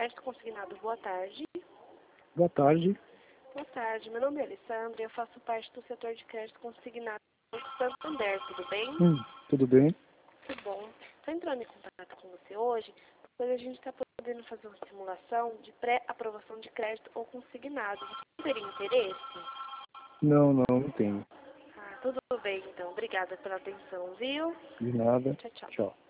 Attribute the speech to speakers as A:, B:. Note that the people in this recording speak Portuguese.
A: Crédito Consignado. Boa tarde.
B: Boa tarde.
A: Boa tarde, meu nome é Alessandra e eu faço parte do setor de crédito consignado do Santander, tudo bem?
B: Tudo bem?
A: Tudo bom. Estou entrando em contato com você hoje, pois a gente está podendo fazer uma simulação de pré-aprovação de crédito ou consignado. Você teria interesse?
B: Não tenho.
A: Tudo bem então. Obrigada pela atenção, viu?
B: De nada.
A: Tchau, tchau.
B: Tchau.